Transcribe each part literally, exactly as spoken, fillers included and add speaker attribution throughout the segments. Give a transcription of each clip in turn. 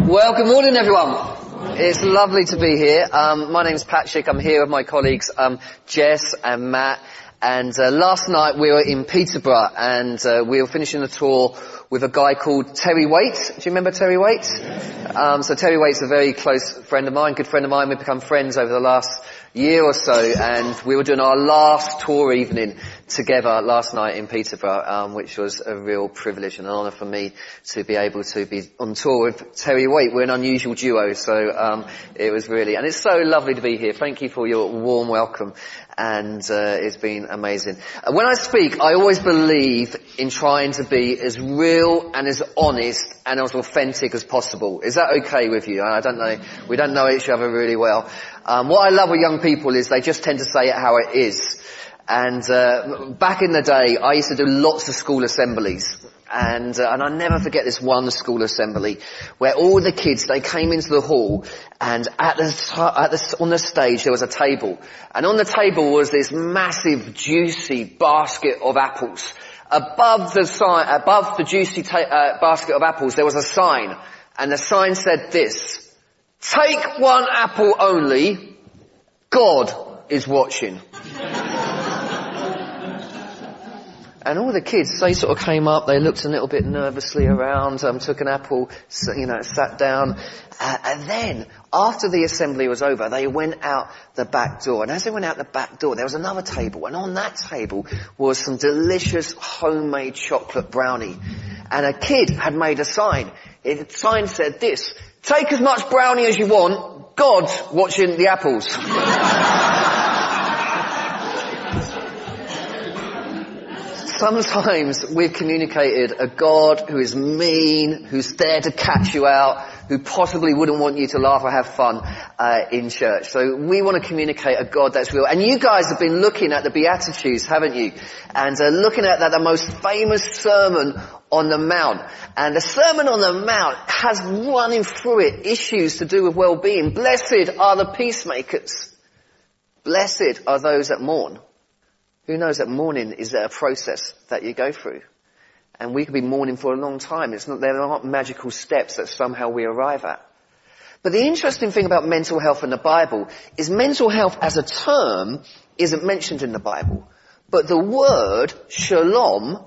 Speaker 1: Well, good morning, everyone. It's lovely to be here. Um, my name's Patrick. I'm here with my colleagues um, Jess and Matt. And uh, last night we were in Peterborough, and uh, we were finishing the tour with a guy called Terry Waite. Do you remember Terry Waite? Um, so Terry Waite's a very close friend of mine, good friend of mine. We've become friends over the last year or so, and we were doing our last tour evening together last night in Peterborough, um, which was a real privilege and an honour for me to be able to be on tour with Terry Waite. We're an unusual duo, so um, it was really, and it's so lovely to be here. Thank you for your warm welcome, and uh, it's been amazing. Uh, when I speak, I always believe in trying to be as real and as honest and as authentic as possible. Is that okay with you? I don't know. We don't know each other really well. Um, what I love with young people is they just tend to say it how it is. And uh, back in the day, I used to do lots of school assemblies. And, uh, and I never forget this one school assembly where all the kids, they came into the hall, and at the, at the, on the stage there was a table. And on the table was this massive, juicy basket of apples. Above the sign, above the juicy ta- uh, basket of apples, there was a sign. And the sign said this: "Take one apple only, God is watching." And all the kids, they sort of came up, they looked a little bit nervously around, um, took an apple, you know, sat down. Uh, and then, after the assembly was over, they went out the back door. And as they went out the back door, there was another table. And on that table was some delicious homemade chocolate brownie. And a kid had made a sign. The sign said this: "Take as much brownie as you want, God's watching the apples." Sometimes we've communicated a God who is mean, who's there to catch you out, who possibly wouldn't want you to laugh or have fun uh, in church. So we want to communicate a God that's real. And you guys have been looking at the Beatitudes, haven't you? And uh, looking at that, the most famous sermon on the Mount. And the Sermon on the Mount has running through it issues to do with well-being. Blessed are the peacemakers. Blessed are those that mourn. Who knows that mourning is a process that you go through? And we could be mourning for a long time. It's not, there aren't magical steps that somehow we arrive at. But the interesting thing about mental health in the Bible is mental health as a term isn't mentioned in the Bible. But the word shalom,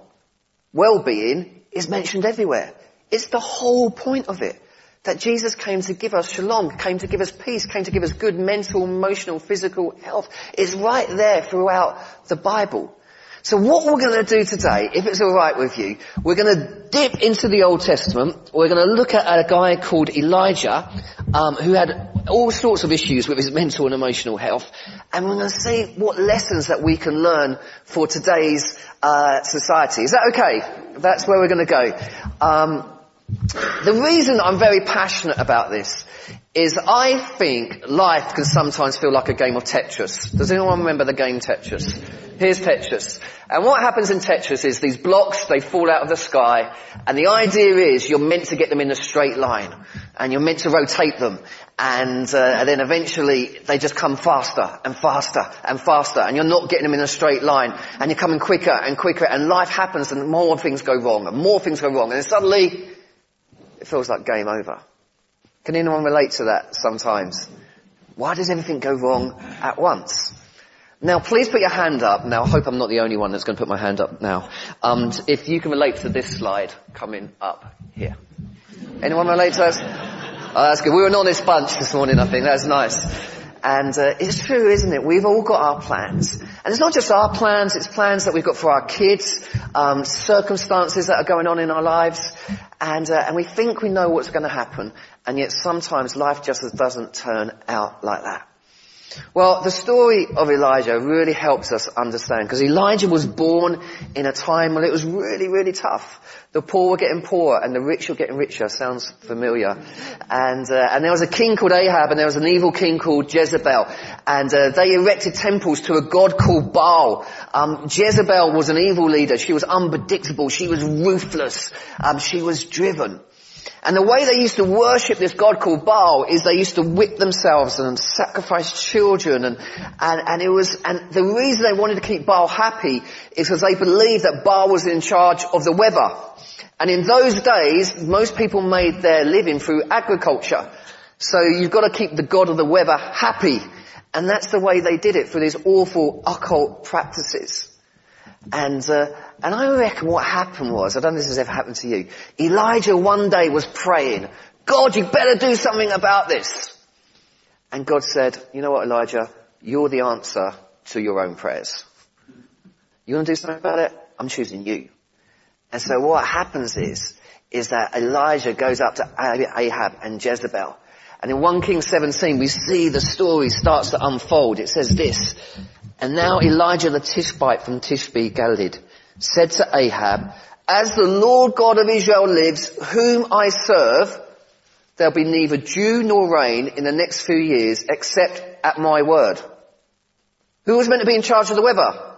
Speaker 1: well-being, is mentioned everywhere. It's the whole point of it. That Jesus came to give us shalom, came to give us peace, came to give us good mental, emotional, physical health. It's right there throughout the Bible. So what we're going to do today, if it's all right with you, we're going to dip into the Old Testament. We're going to look at a guy called Elijah, um, who had all sorts of issues with his mental and emotional health. And we're going to see what lessons that we can learn for today's uh society. Is that okay? That's where we're going to go. Um The reason I'm very passionate about this is I think life can sometimes feel like a game of Tetris. Does anyone remember the game Tetris? Here's Tetris. And what happens in Tetris is these blocks, they fall out of the sky, and the idea is you're meant to get them in a straight line, and you're meant to rotate them, and, uh, and then eventually they just come faster and faster and faster, and you're not getting them in a straight line, and you're coming quicker and quicker, and life happens and more things go wrong, and more things go wrong, and then suddenly it feels like game over. Can anyone relate to that sometimes? Why does everything go wrong at once? Now, please put your hand up. Now, I hope I'm not the only one that's going to put my hand up now. Um, if you can relate to this slide coming up here. Anyone relate to that? Oh, that's good. We were an honest bunch this morning, I think. That's nice. And uh, it's true, isn't it? We've all got our plans. And it's not just our plans, it's plans that we've got for our kids, um, circumstances that are going on in our lives. And, uh, and we think we know what's going to happen. And yet sometimes life just doesn't turn out like that. Well, the story of Elijah really helps us understand, because Elijah was born in a time when it was really, really tough. The poor were getting poorer and the rich were getting richer. Sounds familiar. And, uh, and there was a king called Ahab, and there was an evil king called Jezebel. And, uh, they erected temples to a god called Baal. Um, Jezebel was an evil leader. She was unpredictable. She was ruthless. Um, she was driven. And the way they used to worship this god called Baal is they used to whip themselves and sacrifice children, and, and, and it was, and the reason they wanted to keep Baal happy is because they believed that Baal was in charge of the weather. And in those days, most people made their living through agriculture. So you've got to keep the god of the weather happy. And that's the way they did it, through these awful occult practices. And, uh, and I reckon what happened was, I don't know if this has ever happened to you, Elijah one day was praying, God, you better do something about this. And God said, you know what, Elijah, you're the answer to your own prayers. You want to do something about it? I'm choosing you. And so what happens is, is that Elijah goes up to Ahab and Jezebel. And in First Kings seventeen, we see the story starts to unfold. It says this, and now Elijah the Tishbite from Tishbe Gilead said to Ahab, as the Lord God of Israel lives, whom I serve, there'll be neither dew nor rain in the next few years except at my word. Who was meant to be in charge of the weather?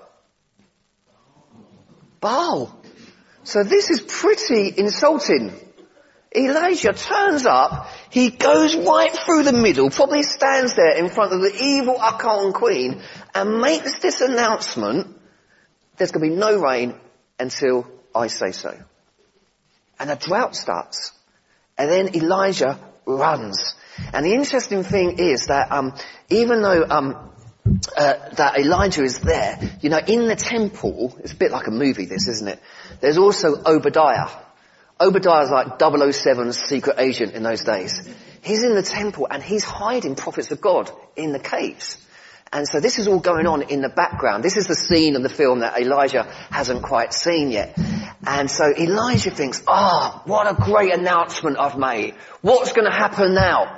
Speaker 1: Baal. So this is pretty insulting. Elijah turns up, he goes right through the middle, probably stands there in front of the evil occult queen and makes this announcement, there's going to be no rain until I say so. And a drought starts. And then Elijah runs. And the interesting thing is that um, even though um, uh, that Elijah is there, you know, in the temple, it's a bit like a movie this, isn't it? There's also Obadiah. Obadiah's like double oh seven's secret agent in those days. He's in the temple and he's hiding prophets of God in the caves. And so this is all going on in the background. This is the scene of the film that Elijah hasn't quite seen yet. And so Elijah thinks, ah, oh, what a great announcement I've made. What's going to happen now?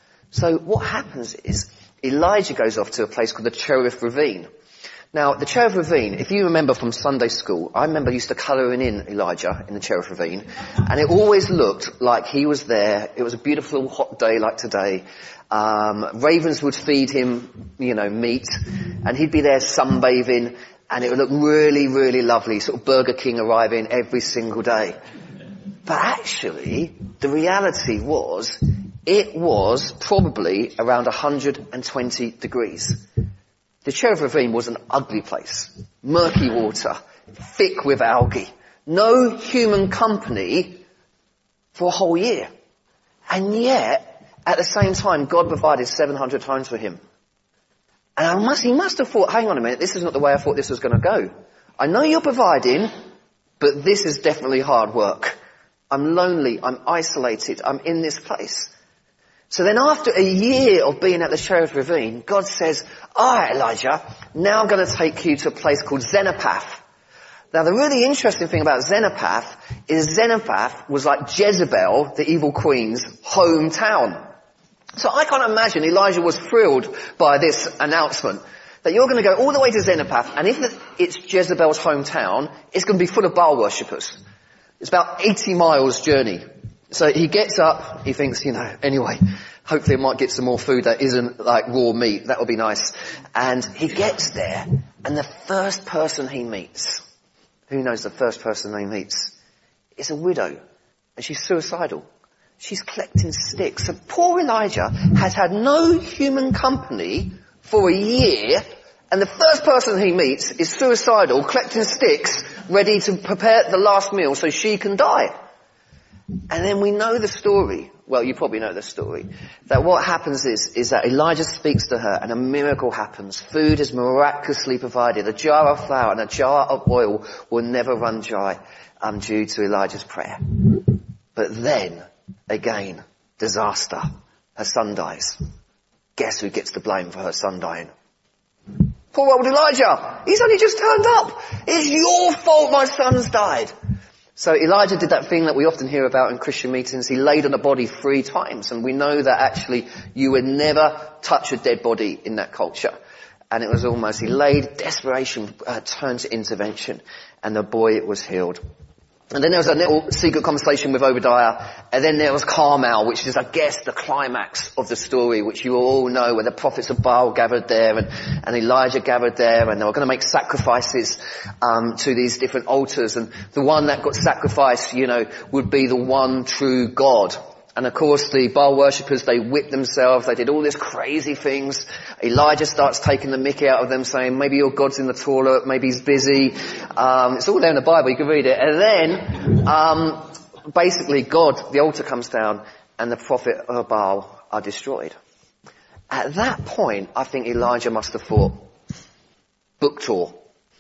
Speaker 1: So what happens is Elijah goes off to a place called the Cherith Ravine. Now, the Cherith Ravine, if you remember from Sunday school, I remember I used to colouring in Elijah in the Cherith Ravine, and it always looked like he was there. It was a beautiful hot day like today. Um, ravens would feed him, you know, meat, and he'd be there sunbathing, and it would look really, really lovely, sort of Burger King arriving every single day. But actually, the reality was, it was probably around one hundred twenty degrees. The Cherith Ravine was an ugly place. Murky water, thick with algae. No human company for a whole year. And yet, at the same time, God provided seven hundred times for him. And I must, he must have thought, hang on a minute, this is not the way I thought this was going to go. I know you're providing, but this is definitely hard work. I'm lonely, I'm isolated, I'm in this place. So then after a year of being at the Cherith Ravine, God says, all right, Elijah, now I'm going to take you to a place called Zenopath. Now the really interesting thing about Zenopath is Zenopath was like Jezebel, the evil queen's hometown. So I can't imagine Elijah was thrilled by this announcement that you're going to go all the way to Zenopath, and if it's Jezebel's hometown, it's going to be full of Baal worshippers. It's about eighty miles journey. So he gets up, he thinks, you know, anyway, hopefully I might get some more food that isn't like raw meat. That would be nice. And he gets there, and the first person he meets, who knows the first person he meets, is a widow. And she's suicidal. She's collecting sticks. So poor Elijah has had no human company for a year, and the first person he meets is suicidal, collecting sticks, ready to prepare the last meal so she can die. And then we know the story. Well, you probably know the story. That what happens is, is that Elijah speaks to her and a miracle happens. Food is miraculously provided. A jar of flour and a jar of oil will never run dry, um, due to Elijah's prayer. But then, again, disaster. Her son dies. Guess who gets the blame for her son dying? Poor old Elijah. He's only just turned up. It's your fault my son's died. So Elijah did that thing that we often hear about in Christian meetings. He laid on a body three times. And we know that actually you would never touch a dead body in that culture. And it was almost, he laid, desperation uh, turned to intervention. And the boy was healed. And then there was a little secret conversation with Obadiah. And then there was Carmel, which is, I guess, the climax of the story, which you all know, where the prophets of Baal gathered there and, and Elijah gathered there, and they were going to make sacrifices um to these different altars. And the one that got sacrificed, you know, would be the one true God. And of course the Baal worshippers, they whipped themselves, they did all these crazy things. Elijah starts taking the mickey out of them, saying, maybe your God's in the toilet, maybe he's busy. Um, it's all there in the Bible, you can read it. And then, um, basically God, the altar comes down and the prophet of Baal are destroyed. At that point, I think Elijah must have thought, book tour.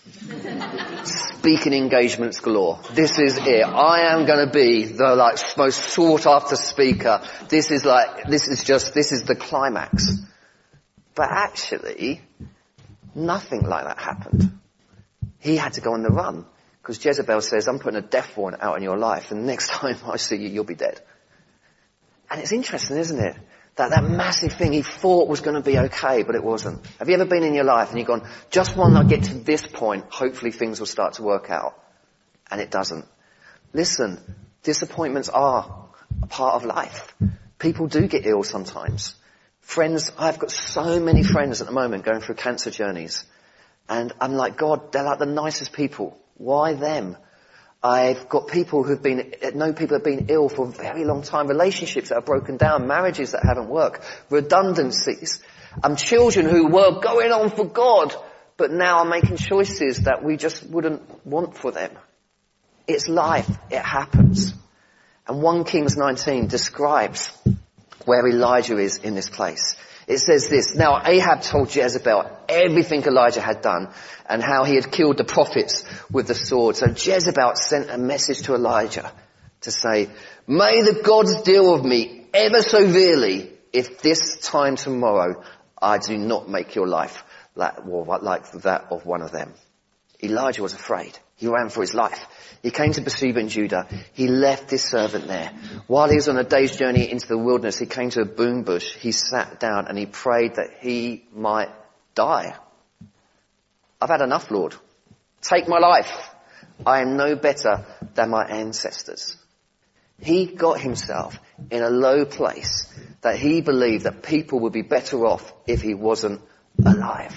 Speaker 1: Speaking engagements galore. This is it. I am going to be the like most sought after speaker. This is like, this is just, this is the climax. But actually, nothing like that happened. He had to go on the run because Jezebel says, I'm putting a death warrant out in your life and next time I see you, you'll be dead. And it's interesting, isn't it? That that massive thing he thought was going to be okay, but it wasn't. Have you ever been in your life and you've gone, just when I get to this point, hopefully things will start to work out. And it doesn't. Listen, disappointments are a part of life. People do get ill sometimes. Friends, I've got so many friends at the moment going through cancer journeys. And I'm like, God, they're like the nicest people. Why them? I've got people who've been, know people who've been ill for a very long time, relationships that have broken down, marriages that haven't worked, redundancies, um, children who were going on for God, but now are making choices that we just wouldn't want for them. It's life. It happens. And First Kings nineteen describes where Elijah is in this place. It says this, now Ahab told Jezebel everything Elijah had done and how he had killed the prophets with the sword. So Jezebel sent a message to Elijah to say, may the gods deal with me ever so severely if this time tomorrow I do not make your life like, well, like that of one of them. Elijah was afraid. He ran for his life. He came to Beersheba in Judah. He left his servant there. While he was on a day's journey into the wilderness, he came to a boom bush. He sat down and he prayed that he might die. I've had enough, Lord. Take my life. I am no better than my ancestors. He got himself in a low place that he believed that people would be better off if he wasn't alive.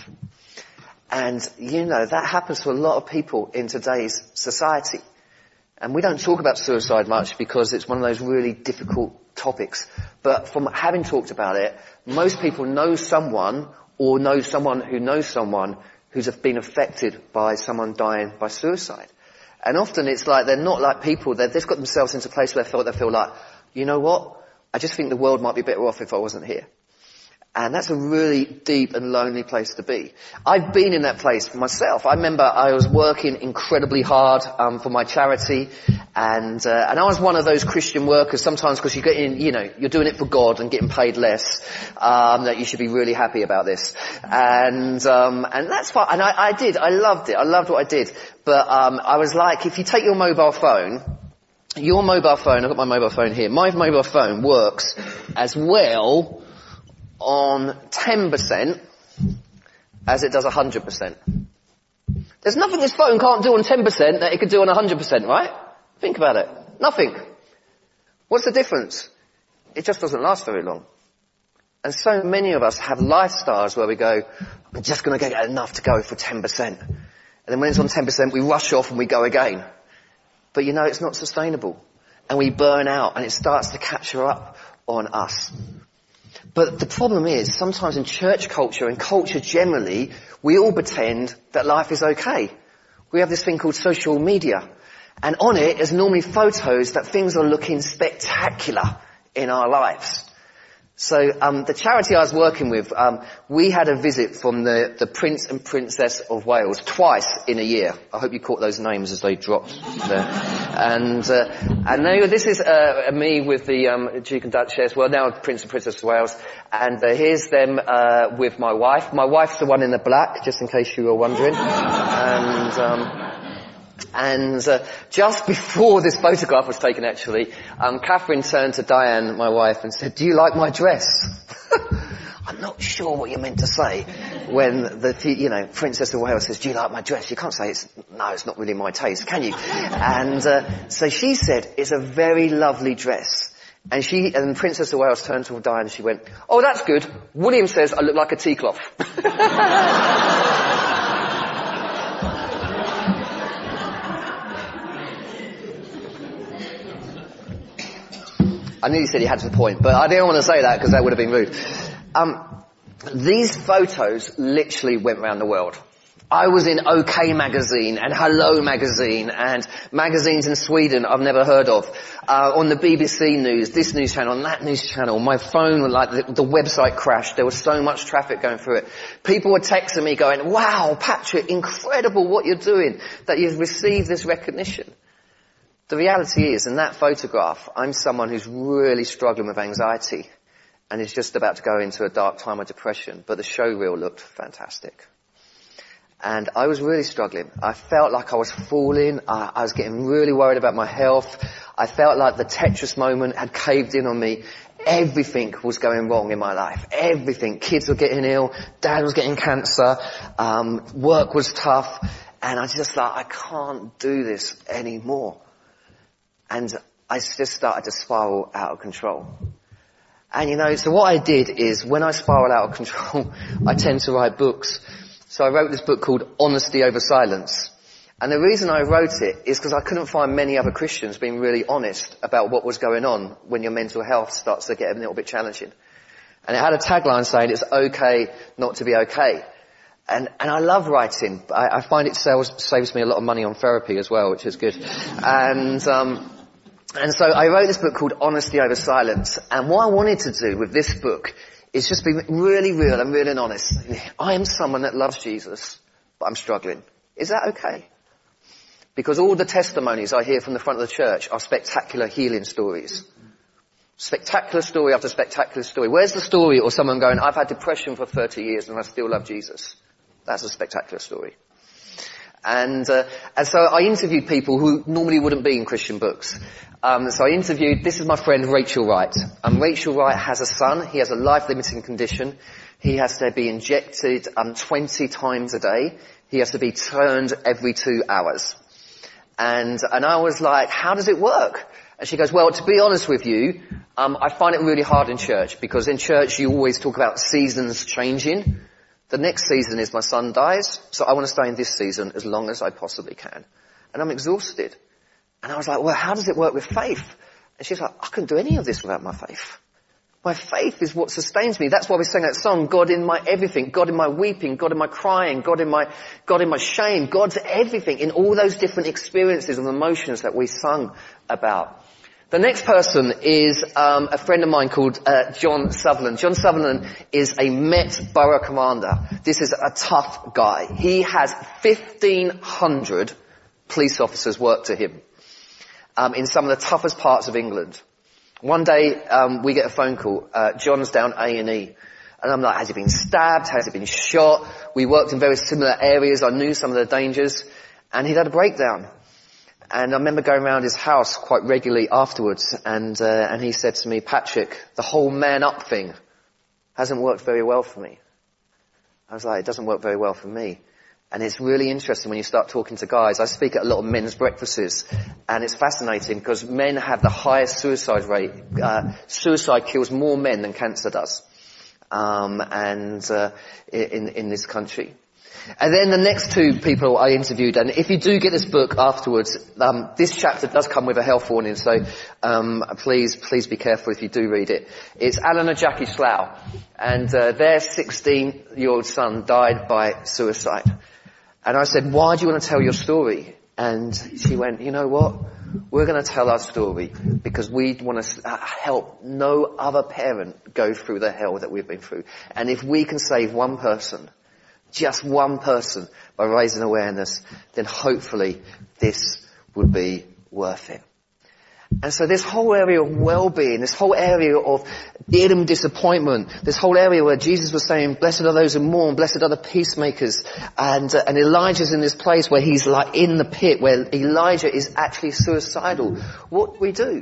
Speaker 1: And, you know, that happens to a lot of people in today's society. And we don't talk about suicide much because it's one of those really difficult topics. But from having talked about it, most people know someone or know someone who knows someone who's been affected by someone dying by suicide. And often it's like they're not like people, they've just got themselves into a place where they feel, they feel like, you know what, I just think the world might be better off if I wasn't here. And that's a really deep and lonely place to be. I've been in that place for myself. I remember I was working incredibly hard um, for my charity, and uh, and I was one of those Christian workers sometimes because you get in, you know, you're doing it for God and getting paid less. Um, that you should be really happy about this, and um, and that's fine. And I, I did. I loved it. I loved what I did. But um, I was like, if you take your mobile phone. Your mobile phone, I've got my mobile phone here. My mobile phone works as well on ten percent as it does one hundred percent. There's nothing this phone can't do on ten percent that it could do on one hundred percent, right? Think about it. Nothing. What's the difference? It just doesn't last very long. And so many of us have lifestyles where we go, I'm just going to get enough to go for ten percent. And then when it's on ten percent, we rush off and we go again. But you know, it's not sustainable. And we burn out and it starts to catch up on us. But the problem is, sometimes in church culture and culture generally, we all pretend that life is okay. We have this thing called social media. And on it is normally photos that things are looking spectacular in our lives. So um the charity I was working with, um we had a visit from the, the Prince and Princess of Wales twice in a year. I hope you caught those names as they dropped there. And uh, and now this is uh, me with the um Duke and Duchess, well now Prince and Princess of Wales. And uh, here's them uh with my wife. My wife's the one in the black, just in case you were wondering. And um And uh, just before this photograph was taken, actually, um, Catherine turned to Diane, my wife, and said, "Do you like my dress?" I'm not sure what you're meant to say when the, you know, Princess of Wales says, "Do you like my dress?" You can't say, "It's no, it's not really my taste," can you? And uh, so she said, "It's a very lovely dress." And she and Princess of Wales turned to Diane and she went, "Oh, that's good. William says I look like a tea cloth." I nearly said he had to the point, but I didn't want to say that because that would have been rude. Um, these photos literally went around the world. I was in OK Magazine and Hello Magazine and magazines in Sweden I've never heard of. Uh, on the B B C News, this news channel, and that news channel. My phone, like the, the website crashed. There was so much traffic going through it. People were texting me going, wow, Patrick, incredible what you're doing, that you've received this recognition. The reality is, in that photograph, I'm someone who's really struggling with anxiety and is just about to go into a dark time of depression, but the show reel looked fantastic. And I was really struggling. I felt like I was falling. I, I was getting really worried about my health. I felt like the Tetris moment had caved in on me. Everything was going wrong in my life. Everything. Kids were getting ill. Dad was getting cancer. Um, work was tough. And I just like, I can't do this anymore. And I just started to spiral out of control. And you know, so what I did is when I spiral out of control, I tend to write books. So I wrote this book called Honesty Over Silence. And the reason I wrote it is because I couldn't find many other Christians being really honest about what was going on when your mental health starts to get a little bit challenging. And it had a tagline saying it's okay not to be okay. And, and I love writing. I, I find it saves, saves me a lot of money on therapy as well, which is good. And, um, and so I wrote this book called Honesty Over Silence. And what I wanted to do with this book is just be really real and real and honest. I am someone that loves Jesus, but I'm struggling. Is that okay? Because all the testimonies I hear from the front of the church are spectacular healing stories. Spectacular story after spectacular story. Where's the story of someone going, I've had depression for thirty years and I still love Jesus? That's a spectacular story. And, uh, and so I interviewed people who normally wouldn't be in Christian books. Um, so I interviewed, this is my friend Rachel Wright. Um, Rachel Wright has a son. He has a life-limiting condition. He has to be injected um, twenty times a day. He has to be turned every two hours. And, and I was like, how does it work? And she goes, well, to be honest with you, um, I find it really hard in church because in church you always talk about seasons changing. The next season is my son dies, so I want to stay in this season as long as I possibly can. And I'm exhausted. And I was like, well, how does it work with faith? And she's like, I couldn't do any of this without my faith. My faith is what sustains me. That's why we sang that song, God in my everything, God in my weeping, God in my crying, God in my, God in my shame, God's everything in all those different experiences and emotions that we sung about. The next person is um, a friend of mine called uh, John Sutherland. John Sutherland is a Met Borough Commander. This is a tough guy. He has fifteen hundred police officers work to him um, in some of the toughest parts of England. One day um, we get a phone call. Uh, John's down A and E. And I'm like, has he been stabbed? Has he been shot? We worked in very similar areas. I knew some of the dangers. And he'd had a breakdown. And I remember going around his house quite regularly afterwards, and uh, and he said to me, Patrick, the whole man up thing hasn't worked very well for me. I was like, it doesn't work very well for me. And it's really interesting when you start talking to guys. I speak at a lot of men's breakfasts, and it's fascinating because men have the highest suicide rate. Uh, suicide kills more men than cancer does, um, and uh, in in this country. And then the next two people I interviewed, and if you do get this book afterwards, um, this chapter does come with a health warning, so um, please, please be careful if you do read it. It's Alan and Jackie Slough, and uh, their sixteen-year-old son died by suicide. And I said, why do you want to tell your story? And she went, you know what? We're going to tell our story because we want to help no other parent go through the hell that we've been through. And if we can save one person, just one person, by raising awareness, then hopefully this would be worth it. And so this whole area of well-being, this whole area of dealing with disappointment, this whole area where Jesus was saying, blessed are those who mourn, blessed are the peacemakers, and uh, and Elijah's in this place where he's like in the pit, where Elijah is actually suicidal. What do we do?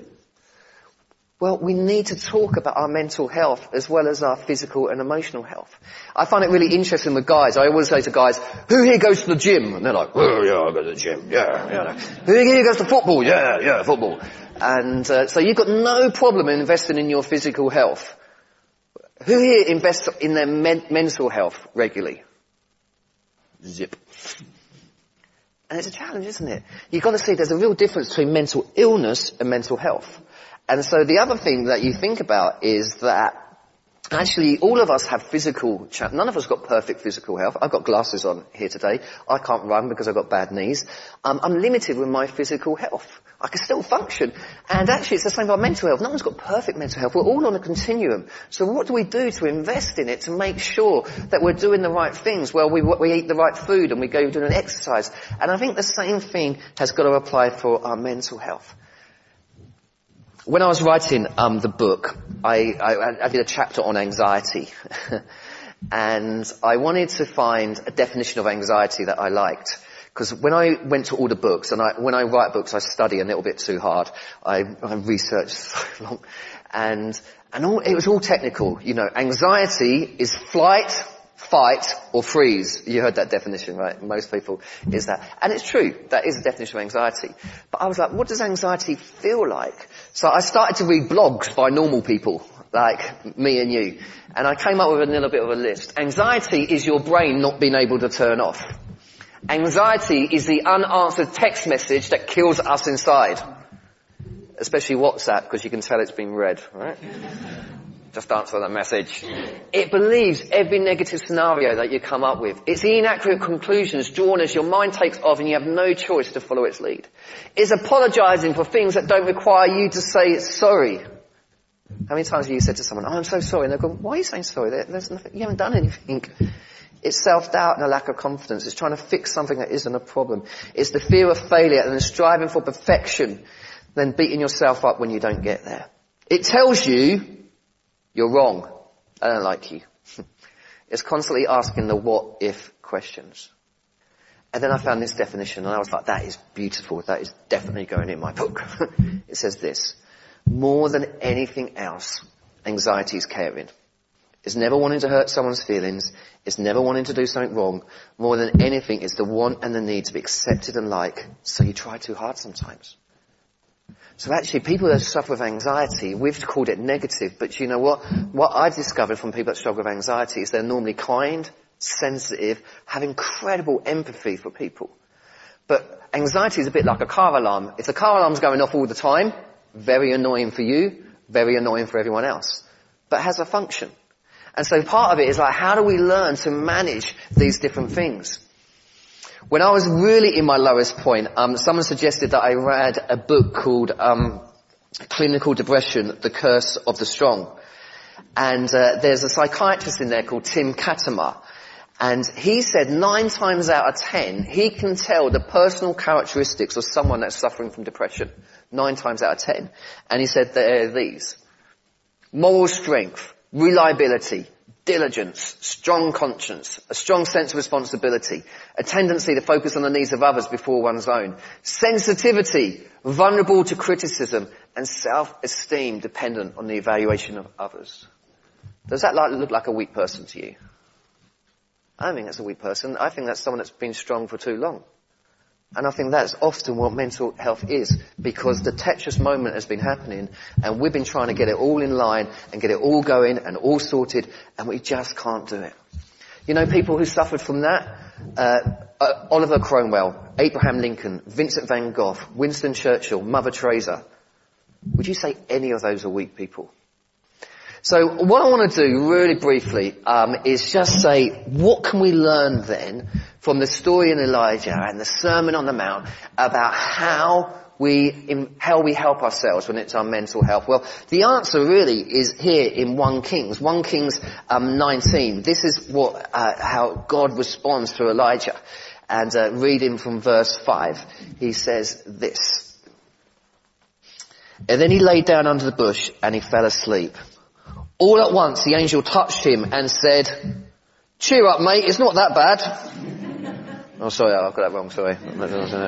Speaker 1: Well, we need to talk about our mental health as well as our physical and emotional health. I find it really interesting with guys. I always say to guys, who here goes to the gym? And they're like, oh yeah, I go to the gym. Yeah, yeah. Who here goes to football? Yeah, yeah, football. And uh, so you've got no problem in investing in your physical health. Who here invests in their men- mental health regularly? Zip. And it's a challenge, isn't it? You've got to see there's a real difference between mental illness and mental health. And so the other thing that you think about is that Actually, all of us have physical, cha- none of us got perfect physical health. I've got glasses on here today. I can't run because I've got bad knees. Um, I'm limited with my physical health. I can still function. And actually, it's the same with our mental health. No one's got perfect mental health. We're all on a continuum. So what do we do to invest in it, to make sure that we're doing the right things? Well, we, we eat the right food and we go do an exercise. And I think the same thing has got to apply for our mental health. When I was writing um, the book, I, I, I did a chapter on anxiety. And I wanted to find a definition of anxiety that I liked. Because when I went to all the books, and I, when I write books, I study a little bit too hard. I, I research so long. And, and all, it was all technical. You know, anxiety is flight, fight, or freeze. You heard that definition, right? Most people is that. And it's true. That is the definition of anxiety. But I was like, what does anxiety feel like? So I started to read blogs by normal people, like me and you. And I came up with a little bit of a list. Anxiety is your brain not being able to turn off. Anxiety is the unanswered text message that kills us inside. Especially WhatsApp, because you can tell it's been read, right? Just answer that message. It believes every negative scenario that you come up with. It's the inaccurate conclusions drawn as your mind takes off and you have no choice to follow its lead. It's apologizing for things that don't require you to say sorry. How many times have you said to someone, oh, I'm so sorry, and they'll go, why are you saying sorry? There, there's nothing, you haven't done anything. It's self-doubt and a lack of confidence. It's trying to fix something that isn't a problem. It's the fear of failure and then striving for perfection, then beating yourself up when you don't get there. It tells you you're wrong. I don't like you. It's constantly asking the what if questions. And then I found this definition and I was like, that is beautiful. That is definitely going in my book. It says this: more than anything else, anxiety is caring. It's never wanting to hurt someone's feelings. It's never wanting to do something wrong. More than anything, it's the want and the need to be accepted and liked. So you try too hard sometimes. So actually, people that suffer with anxiety, we've called it negative, but you know what? What I've discovered from people that struggle with anxiety is they're normally kind, sensitive, have incredible empathy for people. But anxiety is a bit like a car alarm. If the car alarm's going off all the time, very annoying for you, very annoying for everyone else, but has a function. And so part of it is like, how do we learn to manage these different things? When I was really in my lowest point, um, someone suggested that I read a book called um, Clinical Depression, The Curse of the Strong. And uh, there's a psychiatrist in there called Tim Katimer. And he said nine times out of ten, he can tell the personal characteristics of someone that's suffering from depression. Nine times out of ten. And he said they're these: moral strength, reliability, diligence, strong conscience, a strong sense of responsibility, a tendency to focus on the needs of others before one's own, sensitivity, vulnerable to criticism, and self-esteem dependent on the evaluation of others. Does that like, look like a weak person to you? I don't think that's a weak person. I think that's someone that's been strong for too long. And I think that's often what mental health is, because the Tetris moment has been happening and we've been trying to get it all in line and get it all going and all sorted, and we just can't do it. You know, people who suffered from that, uh, uh, Oliver Cromwell, Abraham Lincoln, Vincent van Gogh, Winston Churchill, Mother Teresa. Would you say any of those are weak people? So what I want to do really briefly um, is just say, what can we learn then from the story in Elijah and the Sermon on the Mount about how we how we help ourselves when it's our mental health? Well, the answer really is here in First Kings, First Kings um, nineteen. This is what uh, how God responds to Elijah. And uh, reading from verse five, he says this: and then he lay down under the bush and he fell asleep. All at once the angel touched him and said, cheer up, mate, it's not that bad. Oh, sorry, I got that wrong, sorry. The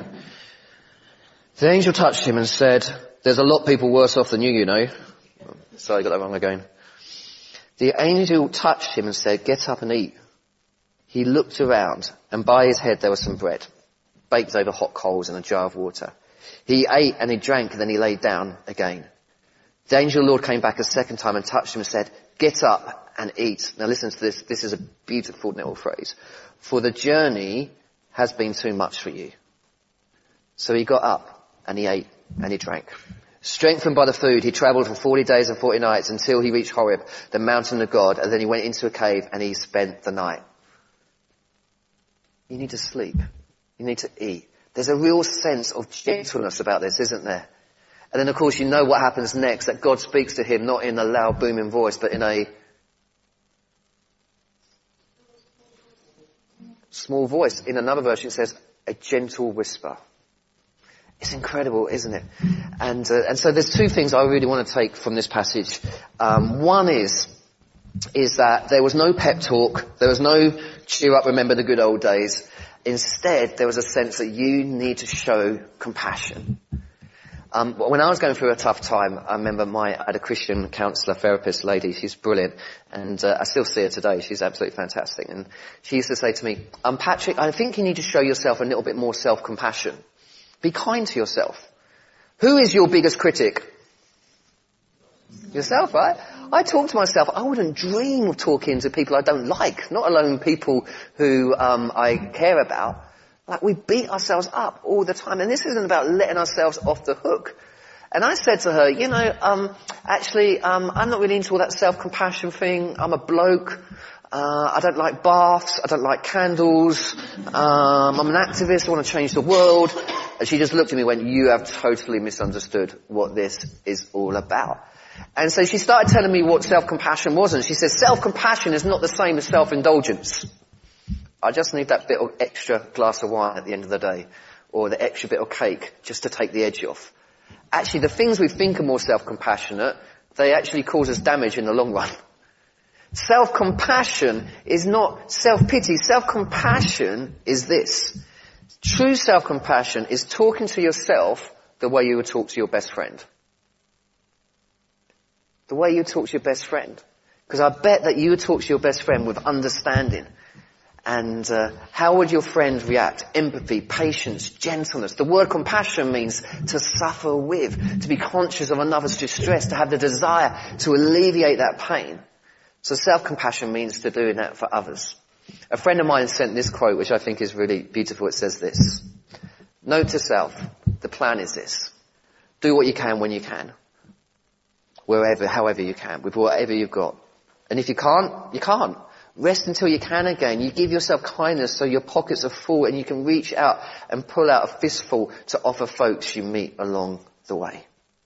Speaker 1: angel touched him and said, there's a lot of people worse off than you, you know. Sorry, I got that wrong again. The angel touched him and said, get up and eat. He looked around, and by his head there was some bread, baked over hot coals and a jar of water. He ate and he drank, and then he lay down again. The angel of the Lord came back a second time and touched him and said, get up and eat. Now listen to this. This is a beautiful little phrase. For the journey has been too much for you. So he got up and he ate and he drank. Strengthened by the food, he travelled for forty days and forty nights until he reached Horeb, the mountain of God, and then he went into a cave and he spent the night. You need to sleep. You need to eat. There's a real sense of gentleness about this, isn't there? And then of course you know what happens next, that God speaks to him not in a loud booming voice, but in a small voice. In another version it says, a gentle whisper. It's incredible, isn't it? And uh, and so there's two things I really want to take from this passage. Um, one is, is that there was no pep talk, there was no cheer up, remember the good old days. Instead, there was a sense that you need to show compassion. Um, when I was going through a tough time, I remember my, I had a Christian counsellor, therapist lady, she's brilliant, and uh, I still see her today, she's absolutely fantastic. And she used to say to me, um, Patrick, I think you need to show yourself a little bit more self-compassion. Be kind to yourself. Who is your biggest critic? Yourself, right? I talk to myself. I wouldn't dream of talking to people I don't like, not alone people who um, I care about. Like, we beat ourselves up all the time. And this isn't about letting ourselves off the hook. And I said to her, you know, um, actually, um, I'm not really into all that self-compassion thing. I'm a bloke. Uh, I don't like baths. I don't like candles. Um, I'm an activist. I want to change the world. And she just looked at me and went, you have totally misunderstood what this is all about. And so she started telling me what self-compassion was. And she said, self-compassion is not the same as self-indulgence. I just need that bit of extra glass of wine at the end of the day, or the extra bit of cake just to take the edge off. Actually, the things we think are more self-compassionate, they actually cause us damage in the long run. Self-compassion is not self-pity. Self-compassion is this. True self-compassion is talking to yourself the way you would talk to your best friend. The way you talk to your best friend. Because I bet that you would talk to your best friend with understanding. And uh, how would your friend react? Empathy, patience, gentleness. The word compassion means to suffer with, to be conscious of another's distress, to have the desire to alleviate that pain. So self-compassion means to doing that for others. A friend of mine sent this quote, which I think is really beautiful. It says this: note to self, the plan is this. Do what you can when you can. Wherever, however you can, with whatever you've got. And if you can't, you can't. Rest until you can again. You give yourself kindness so your pockets are full and you can reach out and pull out a fistful to offer folks you meet along the way.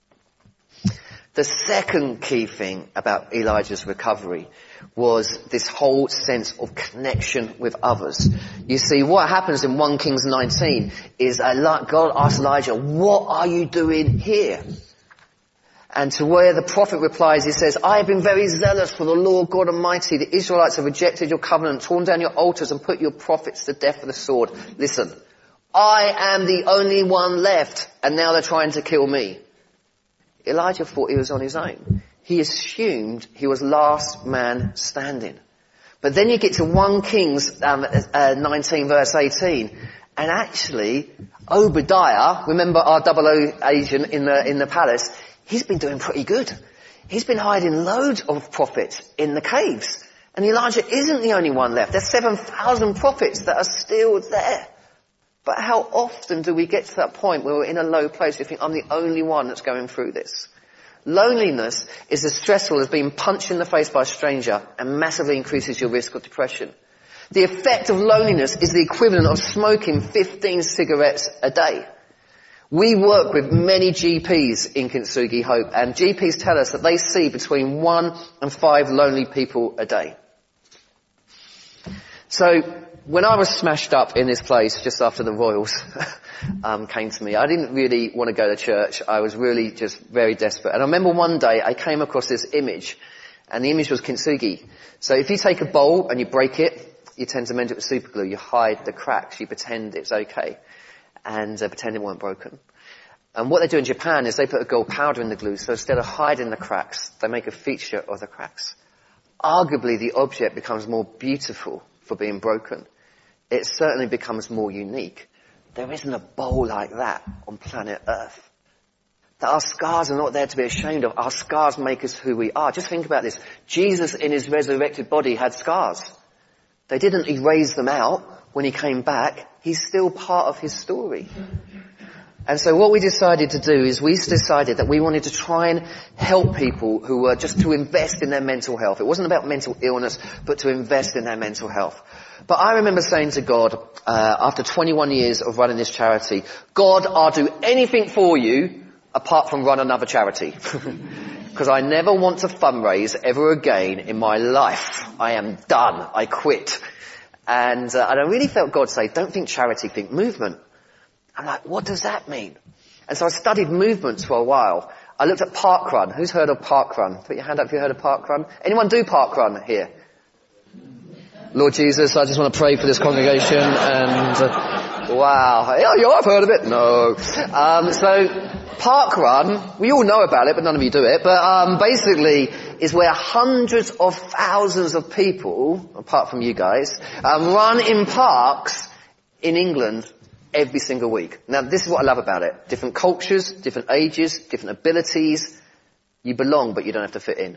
Speaker 1: The second key thing about Elijah's recovery was this whole sense of connection with others. You see, what happens in First Kings nineteen is God asks Elijah, what are you doing here? And to where the prophet replies, he says, I have been very zealous for the Lord God Almighty. The Israelites have rejected your covenant, torn down your altars and put your prophets to death with the sword. Listen, I am the only one left and now they're trying to kill me. Elijah thought he was on his own. He assumed he was last man standing. But then you get to First Kings um, uh, nineteen verse eighteen, and actually Obadiah, remember our double O agent in the in the palace, he's been doing pretty good. He's been hiding loads of prophets in the caves. And Elijah isn't the only one left. There's seven thousand prophets that are still there. But how often do we get to that point where we're in a low place, we think, I'm the only one that's going through this? Loneliness is as stressful as being punched in the face by a stranger and massively increases your risk of depression. The effect of loneliness is the equivalent of smoking fifteen cigarettes a day. We work with many G Ps in Kintsugi Hope, and G Ps tell us that they see between one and five lonely people a day. So, when I was smashed up in this place just after the Royals um, came to me, I didn't really want to go to church. I was really just very desperate. And I remember one day I came across this image, and the image was Kintsugi. So if you take a bowl and you break it, you tend to mend it with super glue. You hide the cracks. You pretend it's okay. And uh, pretend it weren't broken. And what they do in Japan is they put a gold powder in the glue, so instead of hiding the cracks, they make a feature of the cracks. Arguably, the object becomes more beautiful for being broken. It certainly becomes more unique. There isn't a bowl like that on planet Earth. That our scars are not there to be ashamed of. Our scars make us who we are. Just think about this. Jesus in his resurrected body had scars. They didn't erase them out when he came back. He's still part of his story. And so what we decided to do is we decided that we wanted to try and help people who were just to invest in their mental health. It wasn't about mental illness, but to invest in their mental health. But I remember saying to God, uh, after twenty-one years of running this charity, God, I'll do anything for you apart from run another charity. Because I never want to fundraise ever again in my life. I am done. I quit. And, uh, and I really felt God say, don't think charity, think movement. I'm like, what does that mean? And so I studied movements for a while. I looked at parkrun. Who's heard of parkrun? Put your hand up if you heard of parkrun. Anyone do parkrun here? Lord Jesus, I just want to pray for this congregation and, uh, wow. Yeah, yeah, I've heard of it. No. Um, so, parkrun, we all know about it, but none of you do it, but, um, basically is where hundreds of thousands of people, apart from you guys, um, run in parks in England every single week. Now, this is what I love about it. Different cultures, different ages, different abilities. You belong, but you don't have to fit in.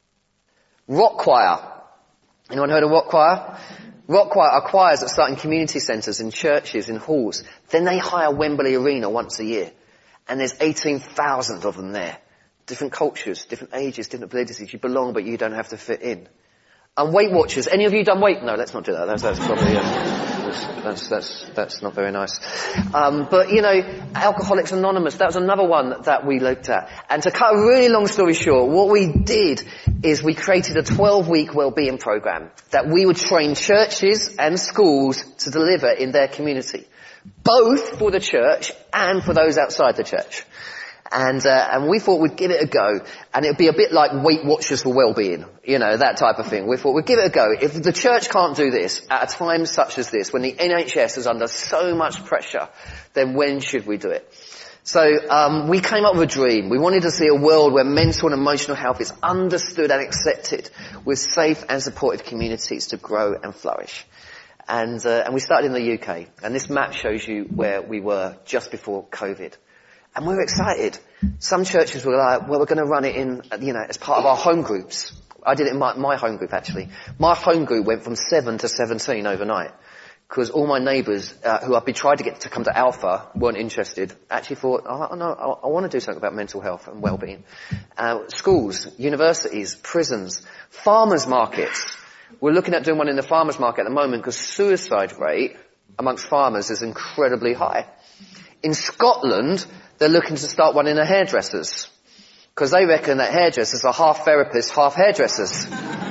Speaker 1: Rock choir. Anyone heard of rock choir? Rock choir are choirs that start in community centres, in churches, in halls. Then they hire Wembley Arena once a year. And there's eighteen thousand of them there. Different cultures, different ages, different abilities. You belong, but you don't have to fit in. And Weight Watchers. Any of you done weight? No, let's not do that. That's, that's probably, um, that's, that's, that's not very nice. Um, but, you know, Alcoholics Anonymous, that was another one that we looked at. And to cut a really long story short, what we did is we created a twelve-week wellbeing program that we would train churches and schools to deliver in their community. Both for the church and for those outside the church. And, uh, and we thought we'd give it a go. And it'd be a bit like Weight Watchers for Wellbeing. You know, that type of thing. We thought we'd give it a go. If the church can't do this at a time such as this, when the N H S is under so much pressure, then when should we do it? So, um, we came up with a dream. We wanted to see a world where mental and emotional health is understood and accepted, with safe and supportive communities to grow and flourish. And, uh, and we started in the U K. And this map shows you where we were just before COVID. And we were excited. Some churches were like, well, we're going to run it in, you know, as part of our home groups. I did it in my, my home group, actually. My home group went from seven to seventeen overnight. Because all my neighbours, uh, who I've been trying to get to come to Alpha, weren't interested. Actually thought, oh, no, I, I want to do something about mental health and well-being. Uh, schools, universities, prisons, farmers markets. We're looking at doing one in the farmers market at the moment because suicide rate amongst farmers is incredibly high. In Scotland, they're looking to start one in the hairdressers. Because they reckon that hairdressers are half therapists, half hairdressers.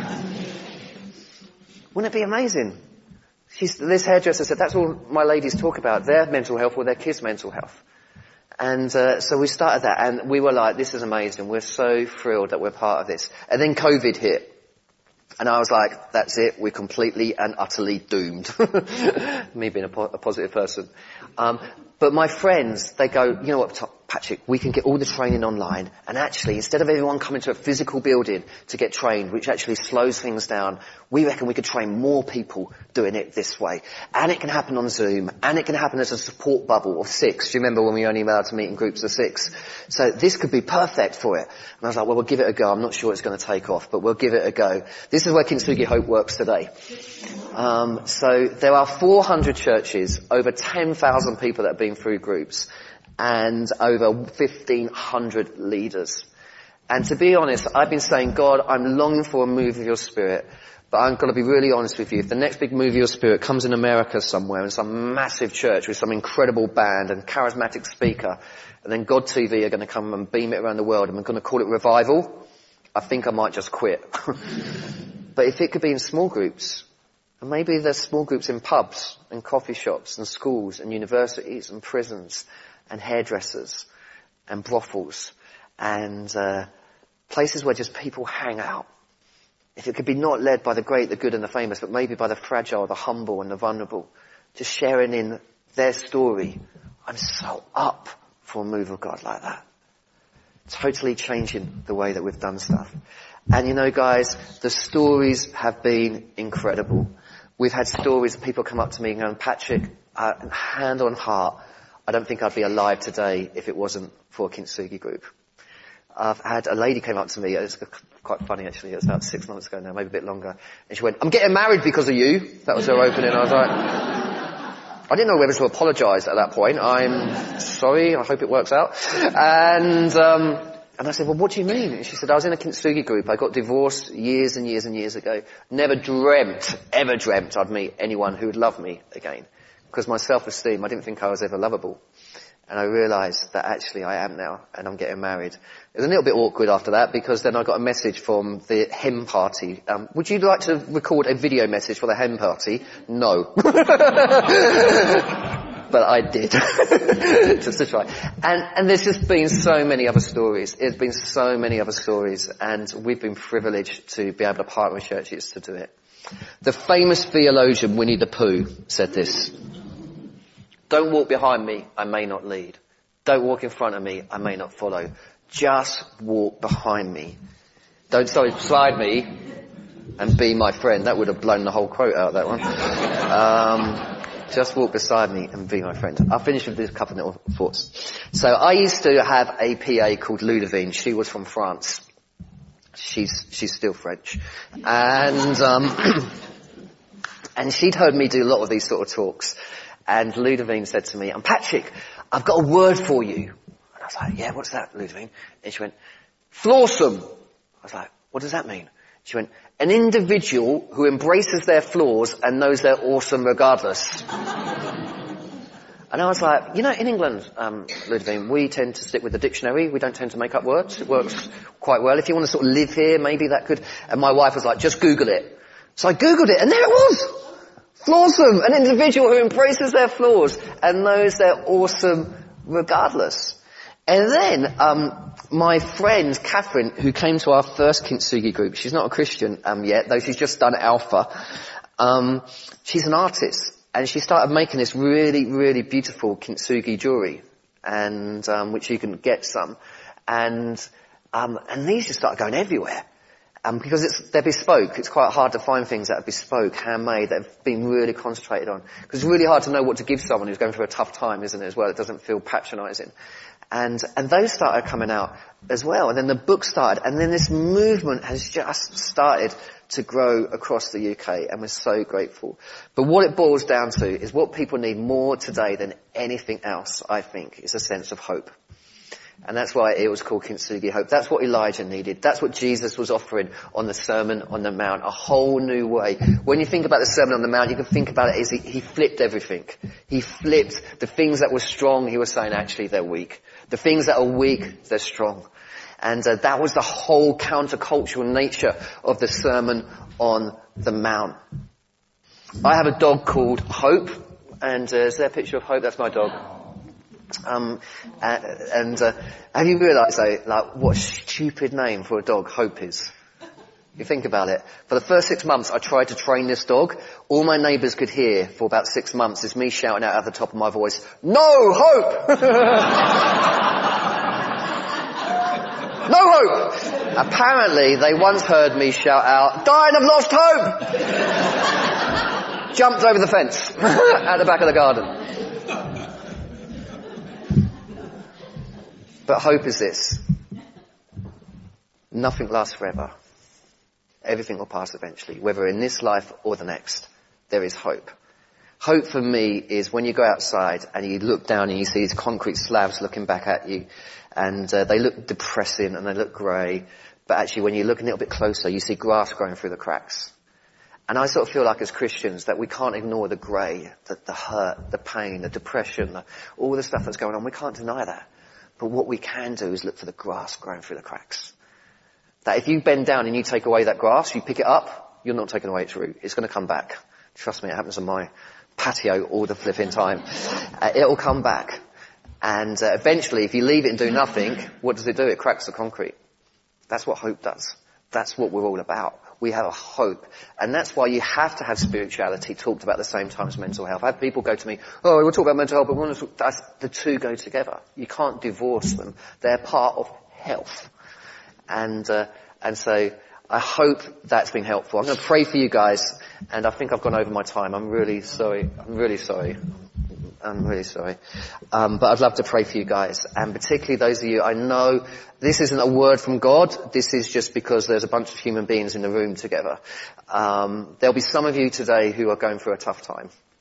Speaker 1: Wouldn't it be amazing? She's, this hairdresser said, that's all my ladies talk about, their mental health or their kids' mental health. And uh, so we started that and we were like, this is amazing. We're so thrilled that we're part of this. And then COVID hit. And I was like, that's it, we're completely and utterly doomed. Me being a, po- a positive person. Um, but my friends, they go, you know what, Patrick, we can get all the training online, and actually, instead of everyone coming to a physical building to get trained, which actually slows things down, we reckon we could train more people doing it this way. And it can happen on Zoom, and it can happen as a support bubble of six. Do you remember when we only allowed to meet in groups of six? So this could be perfect for it. And I was like, well, we'll give it a go. I'm not sure it's going to take off, but we'll give it a go. This is where Kintsugi Hope works today. Um, so there are four hundred churches, over ten thousand people that have been through groups, and over fifteen hundred leaders. And to be honest, I've been saying, God, I'm longing for a move of your Spirit, but I'm going to be really honest with you. If the next big move of your Spirit comes in America somewhere, in some massive church with some incredible band and charismatic speaker, and then God T V are going to come and beam it around the world, and we're going to call it revival, I think I might just quit. But if it could be in small groups, and maybe there's small groups in pubs and coffee shops and schools and universities and prisons and hairdressers and brothels and uh, places where just people hang out. If it could be not led by the great, the good and the famous, but maybe by the fragile, the humble and the vulnerable, just sharing in their story, I'm so up for a move of God like that. Totally changing the way that we've done stuff. And you know, guys, the stories have been incredible. We've had stories of people come up to me and go, Patrick, uh, hand on heart, I don't think I'd be alive today if it wasn't for Kintsugi Group. I've had a lady came up to me, it's quite funny actually, it was about six months ago now, maybe a bit longer, and she went, I'm getting married because of you. That was her opening. I was like, I didn't know whether to apologise at that point. I'm sorry, I hope it works out. And, um, and I said, well, what do you mean? And she said, I was in a Kintsugi group. I got divorced years and years and years ago. Never dreamt, ever dreamt I'd meet anyone who would love me again. Because my self-esteem, I didn't think I was ever lovable. And I realised that actually I am now, and I'm getting married. It was a little bit awkward after that, because then I got a message from the hen party. Um, would you like to record a video message for the hen party? No. But I did. Just to try. And, and there's just been so many other stories. There's been so many other stories, and we've been privileged to be able to partner with churches to do it. The famous theologian Winnie the Pooh said this: don't walk behind me, I may not lead. Don't walk in front of me, I may not follow. Just walk behind me. Don't, sorry, beside me and be my friend. That would have blown the whole quote out, that one. Um, just walk beside me and be my friend. I'll finish with this couple of little thoughts. So I used to have a P A called Ludovine. She was from France. She's, she's still French. And, um, and she'd heard me do a lot of these sort of talks. And Ludovine said to me, and Patrick, I've got a word for you. And I was like, yeah, what's that, Ludovine? And she went, flawsome. I was like, what does that mean? She went, an individual who embraces their flaws and knows they're awesome regardless. And I was like, you know, in England, um, Ludovine, we tend to stick with the dictionary. We don't tend to make up words. It works quite well. If you want to sort of live here, maybe that could. And my wife was like, just Google it. So I Googled it, and there it was. Flawsome, an individual who embraces their flaws and knows they're awesome regardless. And then, um, my friend Catherine, who came to our first Kintsugi group, she's not a Christian um, yet, though she's just done Alpha. Um, she's an artist, and she started making this really, really beautiful Kintsugi jewelry, and um, which you can get some. And um, and these just started going everywhere. Um, because it's, they're bespoke. It's quite hard to find things that are bespoke, handmade, that have been really concentrated on. Because it's really hard to know what to give someone who's going through a tough time, isn't it, as well? It doesn't feel patronising. And, and those started coming out as well. And then the book started. And then this movement has just started to grow across the U K. And we're so grateful. But what it boils down to is what people need more today than anything else, I think, is a sense of hope. And that's why it was called Kintsugi Hope. That's what Elijah needed. That's what Jesus was offering on the Sermon on the Mount. A whole new way. When you think about the Sermon on the Mount, you can think about it as he, he flipped everything. He flipped the things that were strong, he was saying actually they're weak. The things that are weak, they're strong. And uh, that was the whole countercultural nature of the Sermon on the Mount. I have a dog called Hope. And uh, is there a picture of Hope? That's my dog. Um, uh, and uh, have you realised, though, like what a stupid name for a dog Hope is? You think about it. For the first six months, I tried to train this dog. All my neighbours could hear for about six months is me shouting out at the top of my voice, "No Hope! No Hope!" Apparently, they once heard me shout out, "Dying of lost hope!" Jumped over the fence at the back of the garden. But hope is this: nothing lasts forever. Everything will pass eventually, whether in this life or the next. There is hope. Hope for me is when you go outside and you look down and you see these concrete slabs looking back at you, and uh, they look depressing and they look grey, but actually when you look a little bit closer you see grass growing through the cracks. And I sort of feel like as Christians that we can't ignore the grey, the, the hurt, the pain, the depression, the, all the stuff that's going on. We can't deny that. But what we can do is look for the grass growing through the cracks. That if you bend down and you take away that grass, you pick it up, you're not taking away its root. It's going to come back. Trust me, it happens on my patio all the flipping time. Uh, it'll come back. And uh, eventually, if you leave it and do nothing, what does it do? It cracks the concrete. That's what hope does. That's what we're all about. We have a hope. And that's why you have to have spirituality talked about at the same time as mental health. I have people go to me, oh, we'll talk about mental health, but we want to talk, that's, the two go together. You can't divorce them. They're part of health. And, uh, and so I hope that's been helpful. I'm going to pray for you guys, and I think I've gone over my time. I'm really sorry. I'm really sorry. I'm really sorry. Um, but I'd love to pray for you guys, and particularly those of you, I know this isn't a word from God. This is just because there's a bunch of human beings in the room together. Um, there'll be some of you today who are going through a tough time.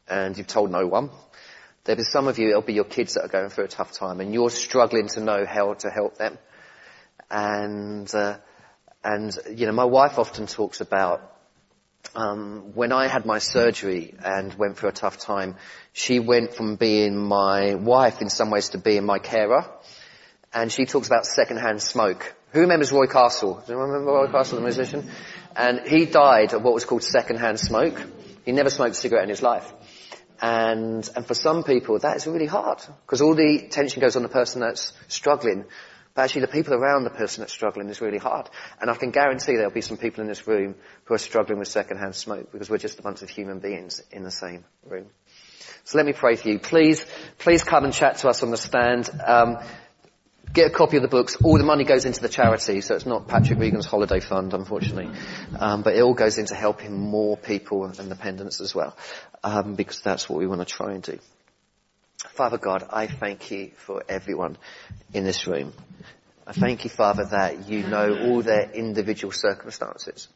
Speaker 1: and you've told no one. There'll be some of you, it'll be your kids that are going through a tough time and you're struggling to know how to help them. And, uh, and, you know, my wife often talks about, um, when I had my surgery and went through a tough time, she went from being my wife in some ways to being my carer. And she talks about secondhand smoke. Who remembers Roy Castle? Do you remember Roy Castle, the musician? And he died of what was called secondhand smoke. He never smoked a cigarette in his life. And, and for some people, that is really hard. Because all the attention goes on the person that's struggling. But actually the people around the person that's struggling is really hard. And I can guarantee there'll be some people in this room who are struggling with secondhand smoke because we're just a bunch of human beings in the same room. So let me pray for you. Please, please come and chat to us on the stand. Um, Get a copy of the books. All the money goes into the charity, so it's not Patrick Regan's holiday fund, unfortunately. Um, but it all goes into helping more people and dependents as well, um, because that's what we want to try and do. Father God, I thank you for everyone in this room. I thank you, Father, that you know all their individual circumstances.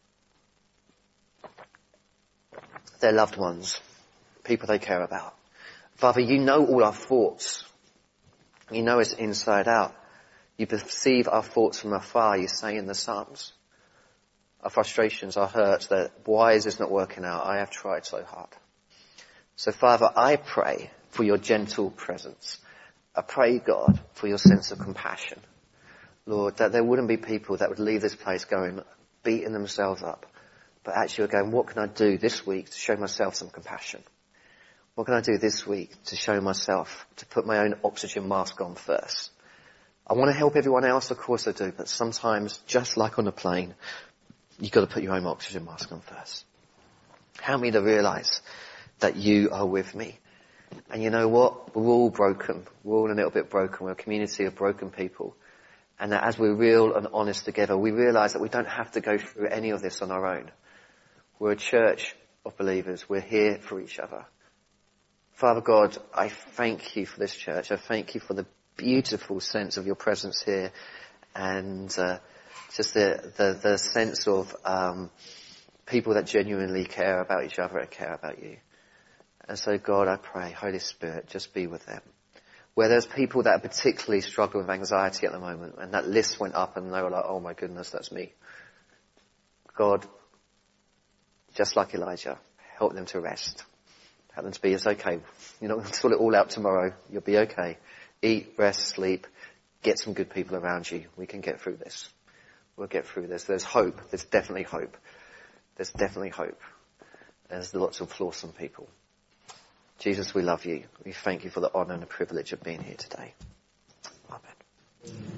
Speaker 1: Their loved ones, people they care about. Father, you know all our thoughts. You know us inside out. You perceive our thoughts from afar, you say in the Psalms. Our frustrations, our hurts, that why is this not working out? I have tried so hard. So Father, I pray for your gentle presence. I pray, God, for your sense of compassion. Lord, that there wouldn't be people that would leave this place going, beating themselves up, but actually are going, what can I do this week to show myself some compassion? What can I do this week to show myself, to put my own oxygen mask on first? I want to help everyone else, of course I do, but sometimes, just like on a plane, you've got to put your own oxygen mask on first. Help me to realise that you are with me. And you know what? We're all broken. We're all a little bit broken. We're a community of broken people. And that as we're real and honest together, we realise that we don't have to go through any of this on our own. We're a church of believers. We're here for each other. Father God, I thank you for this church. I thank you for the beautiful sense of your presence here and uh, just the, the, the sense of um, people that genuinely care about each other and care about you. And so God, I pray, Holy Spirit, just be with them. Where there's people that are particularly struggling with anxiety at the moment and that list went up and they were like, oh my goodness, that's me. God, just like Elijah, help them to rest. Help them to be, it's okay. You're not going to sort it all out tomorrow. You'll be okay. Eat, rest, sleep. Get some good people around you. We can get through this. We'll get through this. There's hope. There's definitely hope. There's definitely hope. There's lots of flawsome people. Jesus, we love you. We thank you for the honour and the privilege of being here today. Amen.